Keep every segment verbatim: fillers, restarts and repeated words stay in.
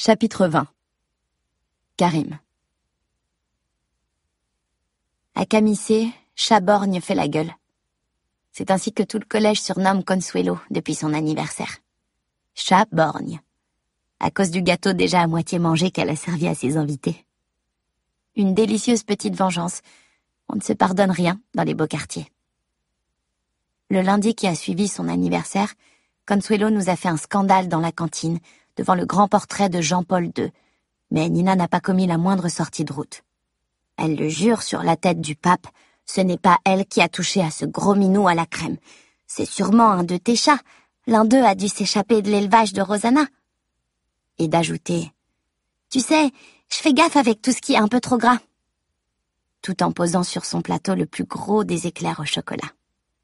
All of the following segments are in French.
Chapitre vingt. Karim. À Camissé, Chaborgne fait la gueule. C'est ainsi que tout le collège surnomme Consuelo depuis son anniversaire. Chaborgne. À cause du gâteau déjà à moitié mangé qu'elle a servi à ses invités. Une délicieuse petite vengeance. On ne se pardonne rien dans les beaux quartiers. Le lundi qui a suivi son anniversaire, Consuelo nous a fait un scandale dans la cantine, devant le grand portrait de Jean-Paul deux, mais Nina n'a pas commis la moindre sortie de route. Elle le jure sur la tête du pape, ce n'est pas elle qui a touché à ce gros minou à la crème. C'est sûrement un de tes chats, l'un d'eux a dû s'échapper de l'élevage de Rosanna. Et d'ajouter, tu sais, je fais gaffe avec tout ce qui est un peu trop gras, tout en posant sur son plateau le plus gros des éclairs au chocolat.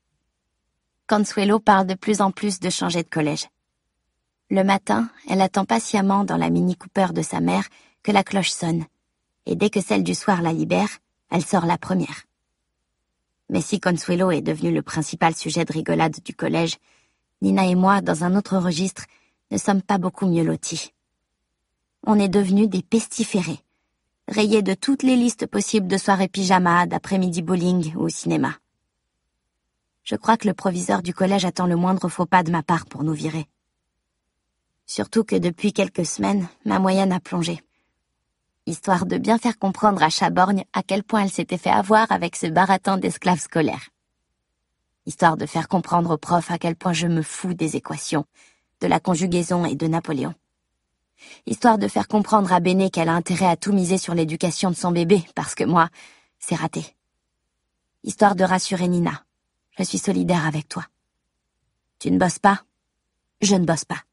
Consuelo parle de plus en plus de changer de collège. Le matin, elle attend patiemment dans la Mini Cooper de sa mère que la cloche sonne, et dès que celle du soir la libère, elle sort la première. Mais si Consuelo est devenu le principal sujet de rigolade du collège, Nina et moi, dans un autre registre, ne sommes pas beaucoup mieux lotis. On est devenus des pestiférés, rayés de toutes les listes possibles de soirées pyjama, d'après-midi bowling ou au cinéma. Je crois que le proviseur du collège attend le moindre faux pas de ma part pour nous virer. Surtout que depuis quelques semaines, ma moyenne a plongé. Histoire de bien faire comprendre à Chaborgne à quel point elle s'était fait avoir avec ce baratin d'esclaves scolaires. Histoire de faire comprendre aux profs à quel point je me fous des équations, de la conjugaison et de Napoléon. Histoire de faire comprendre à Béné qu'elle a intérêt à tout miser sur l'éducation de son bébé, parce que moi, c'est raté. Histoire de rassurer Nina. Je suis solidaire avec toi. Tu ne bosses pas, je ne bosse pas.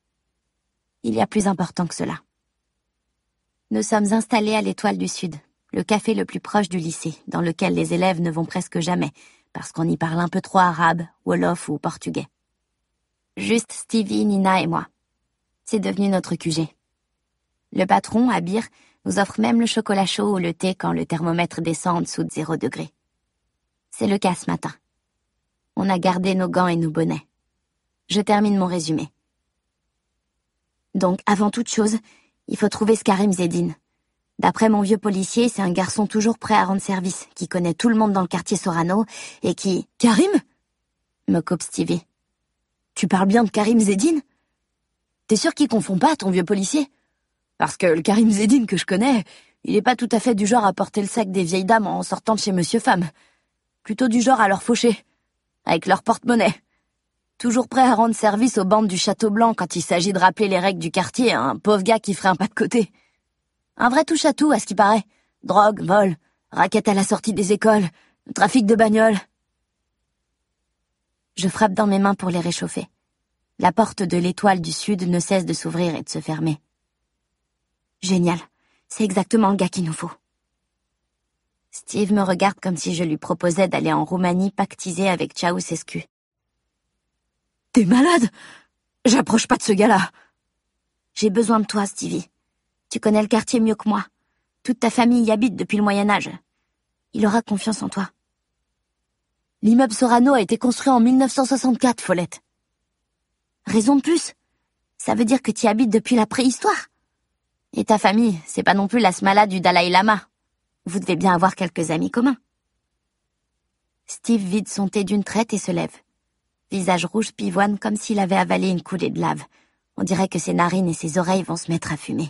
Il y a plus important que cela. Nous sommes installés à l'Étoile du Sud, le café le plus proche du lycée, dans lequel les élèves ne vont presque jamais, parce qu'on y parle un peu trop arabe, wolof ou portugais. Juste Stevie, Nina et moi. C'est devenu notre Q G. Le patron, Abir, nous offre même le chocolat chaud ou le thé quand le thermomètre descend en dessous de zéro degré. C'est le cas ce matin. On a gardé nos gants et nos bonnets. Je termine mon résumé. Donc, avant toute chose, il faut trouver ce Karim Zedine. D'après mon vieux policier, c'est un garçon toujours prêt à rendre service, qui connaît tout le monde dans le quartier Sorano, et qui... Karim ? Me coupe Stevie. Tu parles bien de Karim Zedine ? T'es sûr qu'il confond pas ton vieux policier ? Parce que le Karim Zedine que je connais, il est pas tout à fait du genre à porter le sac des vieilles dames en sortant de chez Monsieur Femme. Plutôt du genre à leur faucher, avec leur porte-monnaie. Toujours prêt à rendre service aux bandes du Château Blanc quand il s'agit de rappeler les règles du quartier à un pauvre gars qui ferait un pas de côté. Un vrai touche-à-tout, à ce qui paraît. Drogue, vol, raquettes à la sortie des écoles, trafic de bagnoles. Je frappe dans mes mains pour les réchauffer. La porte de l'Étoile du Sud ne cesse de s'ouvrir et de se fermer. Génial, c'est exactement le gars qu'il nous faut. Steve me regarde comme si je lui proposais d'aller en Roumanie pactiser avec Ceausescu. T'es malade ? J'approche pas de ce gars-là. J'ai besoin de toi, Stevie. Tu connais le quartier mieux que moi. Toute ta famille y habite depuis le Moyen-Âge. Il aura confiance en toi. L'immeuble Sorano a été construit en mille neuf cent soixante-quatre, Follette. Raison de plus. Ça veut dire que tu y habites depuis la préhistoire. Et ta famille, c'est pas non plus la smala du Dalai Lama. Vous devez bien avoir quelques amis communs. Steve vide son thé d'une traite et se lève. Visage rouge pivoine comme s'il avait avalé une coulée de lave. On dirait que ses narines et ses oreilles vont se mettre à fumer.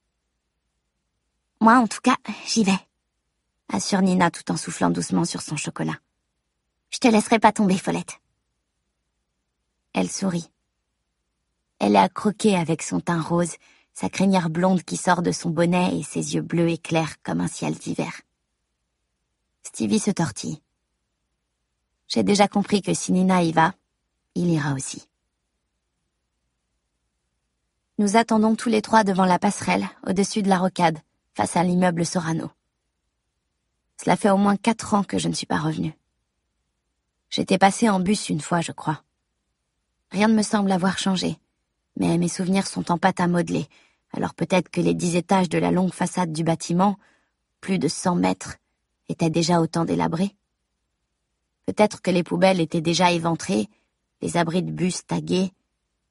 Moi, en tout cas, j'y vais, assure Nina tout en soufflant doucement sur son chocolat. Je te laisserai pas tomber, Follette. Elle sourit. Elle est à croquer avec son teint rose, sa crinière blonde qui sort de son bonnet et ses yeux bleus et clairs comme un ciel d'hiver. Stevie se tortille. J'ai déjà compris que si Nina y va, il ira aussi. Nous attendons tous les trois devant la passerelle, au-dessus de la rocade, face à l'immeuble Sorano. Cela fait au moins quatre ans que je ne suis pas revenue. J'étais passée en bus une fois, je crois. Rien ne me semble avoir changé, mais mes souvenirs sont en pâte à modeler, alors peut-être que les dix étages de la longue façade du bâtiment, plus de cent mètres, étaient déjà autant délabrés. Peut-être que les poubelles étaient déjà éventrées, les abris de bus tagués,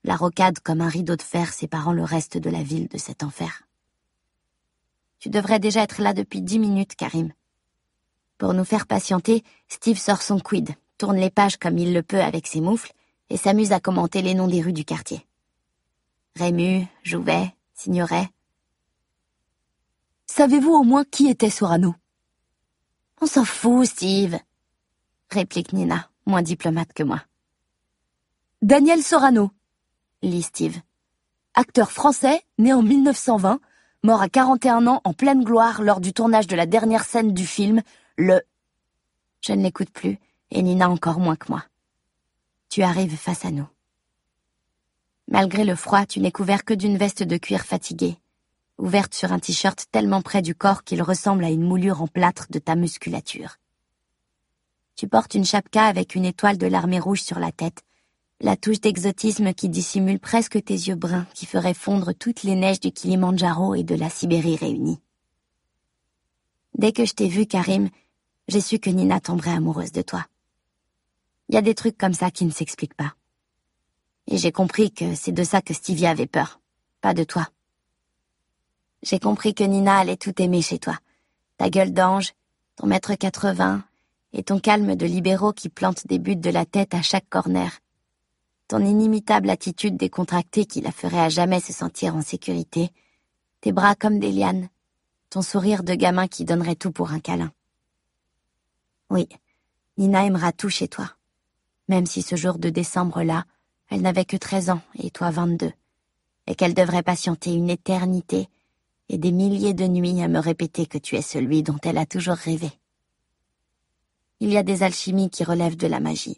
la rocade comme un rideau de fer séparant le reste de la ville de cet enfer. Tu devrais déjà être là depuis dix minutes, Karim. Pour nous faire patienter, Steve sort son quid, tourne les pages comme il le peut avec ses moufles et s'amuse à commenter les noms des rues du quartier. Rému, Jouvet, Signoret. Savez-vous au moins qui était Sorano ? On s'en fout, Steve, réplique Nina, moins diplomate que moi. Daniel Sorano, lit Steve. Acteur français, né en mille neuf cent vingt, mort à quarante et un ans en pleine gloire lors du tournage de la dernière scène du film, le... Je ne l'écoute plus, et Nina encore moins que moi. Tu arrives face à nous. Malgré le froid, tu n'es couvert que d'une veste de cuir fatiguée, ouverte sur un t-shirt tellement près du corps qu'il ressemble à une moulure en plâtre de ta musculature. Tu portes une chapka avec une étoile de l'armée rouge sur la tête, la touche d'exotisme qui dissimule presque tes yeux bruns qui ferait fondre toutes les neiges du Kilimandjaro et de la Sibérie réunies. Dès que je t'ai vu, Karim, j'ai su que Nina tomberait amoureuse de toi. Il y a des trucs comme ça qui ne s'expliquent pas. Et j'ai compris que c'est de ça que Stevie avait peur, pas de toi. J'ai compris que Nina allait tout aimer chez toi. Ta gueule d'ange, ton mètre quatre-vingts et ton calme de libéraux qui plante des buts de la tête à chaque corner. Ton inimitable attitude décontractée qui la ferait à jamais se sentir en sécurité. Tes bras comme des lianes. Ton sourire de gamin qui donnerait tout pour un câlin. Oui, Nina aimera tout chez toi. Même si ce jour de décembre-là, elle n'avait que treize ans et toi vingt-deux. Et qu'elle devrait patienter une éternité et des milliers de nuits à me répéter que tu es celui dont elle a toujours rêvé. Il y a des alchimies qui relèvent de la magie.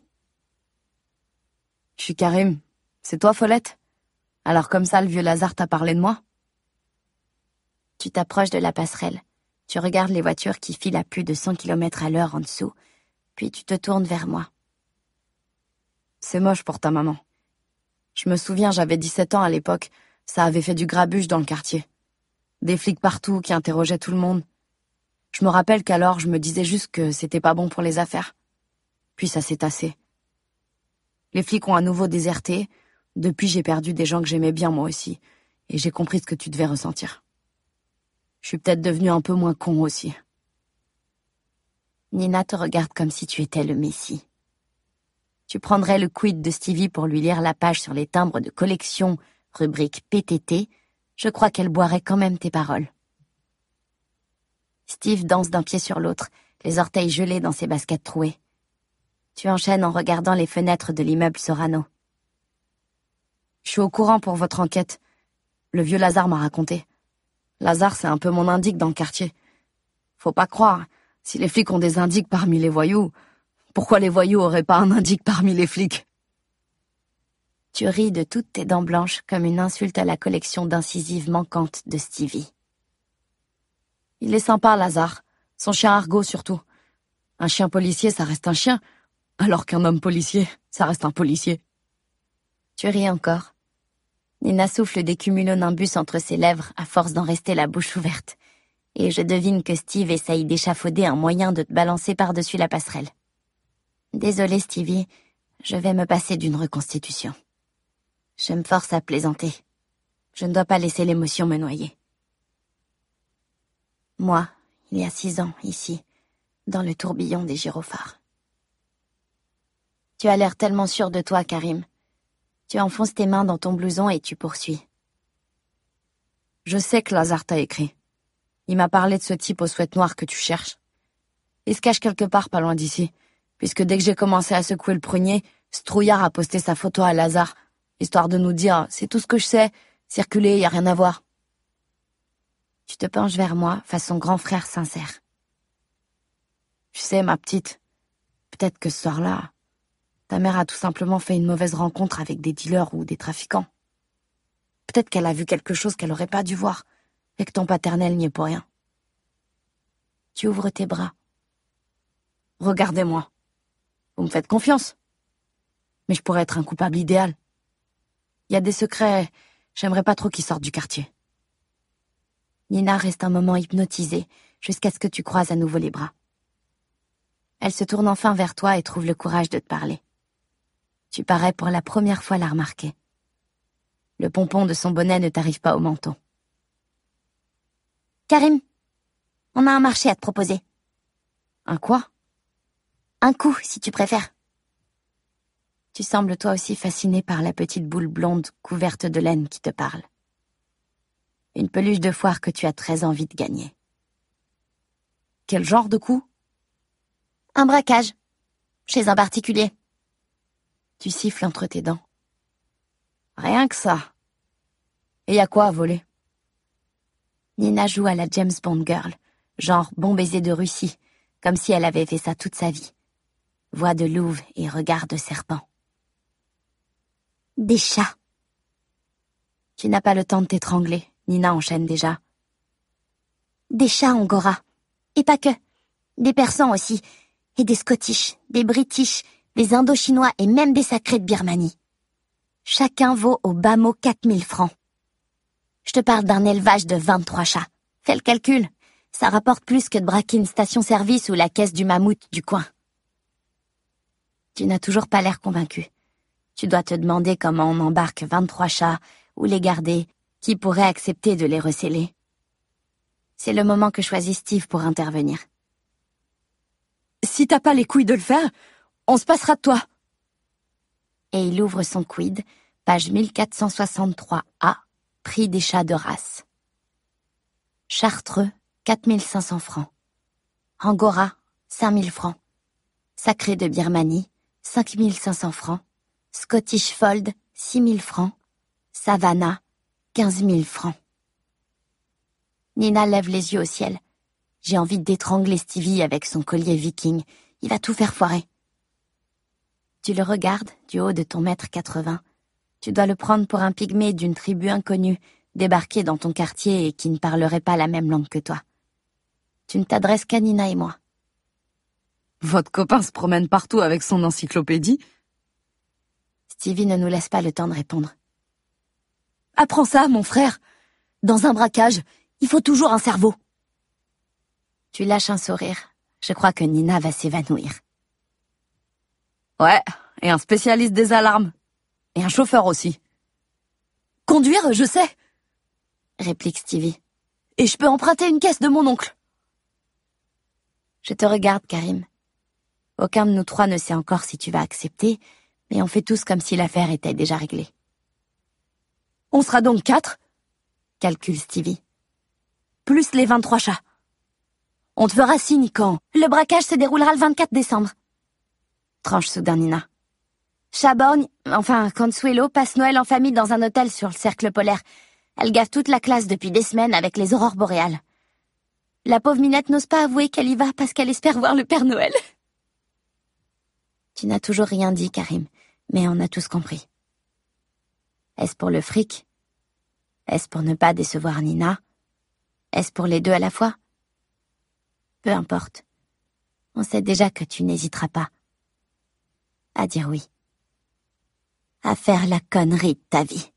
Je suis Karim. C'est toi, Follette ? Alors comme ça, le vieux Lazare t'a parlé de moi ? Tu t'approches de la passerelle. Tu regardes les voitures qui filent à plus de cent kilomètres à l'heure en dessous, puis tu te tournes vers moi. C'est moche pour ta maman. Je me souviens, j'avais dix-sept ans à l'époque. Ça avait fait du grabuge dans le quartier. Des flics partout qui interrogeaient tout le monde. Je me rappelle qu'alors, je me disais juste que c'était pas bon pour les affaires. Puis ça s'est tassé. Les flics ont à nouveau déserté. Depuis, j'ai perdu des gens que j'aimais bien moi aussi. Et j'ai compris ce que tu devais ressentir. Je suis peut-être devenue un peu moins con aussi. Nina te regarde comme si tu étais le Messie. Tu prendrais le quid de Stevie pour lui lire la page sur les timbres de collection, rubrique P T T, je crois qu'elle boirait quand même tes paroles. Steve danse d'un pied sur l'autre, les orteils gelés dans ses baskets trouées. Tu enchaînes en regardant les fenêtres de l'immeuble Sorano. Je suis au courant pour votre enquête. Le vieux Lazare m'a raconté. Lazare, c'est un peu mon indique dans le quartier. Faut pas croire, si les flics ont des indiques parmi les voyous, pourquoi les voyous auraient pas un indique parmi les flics ? Tu ris de toutes tes dents blanches comme une insulte à la collection d'incisives manquantes de Stevie. Il est sympa, Lazare. Son chien Argo, surtout. Un chien policier, ça reste un chien, alors qu'un homme policier, ça reste un policier. Tu ris encore. Nina souffle des cumulonimbus entre ses lèvres à force d'en rester la bouche ouverte. Et je devine que Steve essaye d'échafauder un moyen de te balancer par-dessus la passerelle. Désolée, Stevie, je vais me passer d'une reconstitution. Je me force à plaisanter. Je ne dois pas laisser l'émotion me noyer. Moi, il y a six ans, ici, dans le tourbillon des gyrophares. Tu as l'air tellement sûr de toi, Karim. Tu enfonces tes mains dans ton blouson et tu poursuis. Je sais que Lazare t'a écrit. Il m'a parlé de ce type au sweat noir que tu cherches. Il se cache quelque part pas loin d'ici, puisque dès que j'ai commencé à secouer le prunier, ce trouillard a posté sa photo à Lazare, histoire de nous dire « c'est tout ce que je sais, circuler, y a rien à voir ». Tu te penches vers moi, façon grand frère sincère. Tu sais, ma petite, peut-être que ce soir-là, ta mère a tout simplement fait une mauvaise rencontre avec des dealers ou des trafiquants. Peut-être qu'elle a vu quelque chose qu'elle aurait pas dû voir, et que ton paternel n'y est pour rien. Tu ouvres tes bras. Regardez-moi. Vous me faites confiance. Mais je pourrais être un coupable idéal. Il y a des secrets, j'aimerais pas trop qu'ils sortent du quartier. Nina reste un moment hypnotisée, jusqu'à ce que tu croises à nouveau les bras. Elle se tourne enfin vers toi et trouve le courage de te parler. Tu parais pour la première fois la remarquer. Le pompon de son bonnet ne t'arrive pas au menton. Karim, on a un marché à te proposer. Un quoi? Un coup, si tu préfères. Tu sembles toi aussi fasciné par la petite boule blonde couverte de laine qui te parle. Une peluche de foire que tu as très envie de gagner. Quel genre de coup? Un braquage, chez un particulier. Tu siffles entre tes dents. Rien que ça. Et y a quoi à voler? Nina joue à la James Bond girl, genre bon baiser de Russie, comme si elle avait fait ça toute sa vie. Voix de louve et regard de serpent. Des chats. Tu n'as pas le temps de t'étrangler, Nina enchaîne déjà. Des chats angora. Et pas que. Des persans aussi. Et des scottish, des british, des indochinois et même des sacrés de Birmanie. Chacun vaut au bas mot quatre mille francs. Je te parle d'un élevage de vingt-trois chats. Fais le calcul. Ça rapporte plus que de braquer une station-service ou la caisse du mammouth du coin. Tu n'as toujours pas l'air convaincu. Tu dois te demander comment on embarque vingt-trois chats, où les garder, qui pourrait accepter de les recéler. C'est le moment que choisit Steve pour intervenir. Si t'as pas les couilles de le faire, on se passera de toi. Et il ouvre son quid, page mille quatre cent soixante-trois A, prix des chats de race. Chartreux, quatre mille cinq cents francs. Angora, cinq mille francs. Sacré de Birmanie, cinq mille cinq cents francs. Scottish Fold, six mille francs. Savannah, quinze mille francs. Nina lève les yeux au ciel. J'ai envie d'étrangler Stevie avec son collier viking. Il va tout faire foirer. Tu le regardes du haut de ton mètre quatre-vingts. Tu dois le prendre pour un pygmée d'une tribu inconnue, débarqué dans ton quartier et qui ne parlerait pas la même langue que toi. Tu ne t'adresses qu'à Nina et moi. Votre copain se promène partout avec son encyclopédie? Stevie ne nous laisse pas le temps de répondre. Apprends ça, mon frère. Dans un braquage, il faut toujours un cerveau. Tu lâches un sourire. Je crois que Nina va s'évanouir. Ouais, et un spécialiste des alarmes. Et un chauffeur aussi. Conduire, je sais, réplique Stevie. Et je peux emprunter une caisse de mon oncle. Je te regarde, Karim. Aucun de nous trois ne sait encore si tu vas accepter, mais on fait tous comme si l'affaire était déjà réglée. On sera donc quatre, calcule Stevie. Plus les vingt-trois chats. On te fera signe quand? Le braquage se déroulera le vingt-quatre décembre. Tranche soudain Nina. Chaborgne, enfin Consuelo, passe Noël en famille dans un hôtel sur le cercle polaire. Elle gaffe toute la classe depuis des semaines avec les aurores boréales. La pauvre Minette n'ose pas avouer qu'elle y va parce qu'elle espère voir le Père Noël. Tu n'as toujours rien dit, Karim, mais on a tous compris. Est-ce pour le fric? Est-ce pour ne pas décevoir Nina? Est-ce pour les deux à la fois? Peu importe. On sait déjà que tu n'hésiteras pas à dire oui. À faire la connerie de ta vie.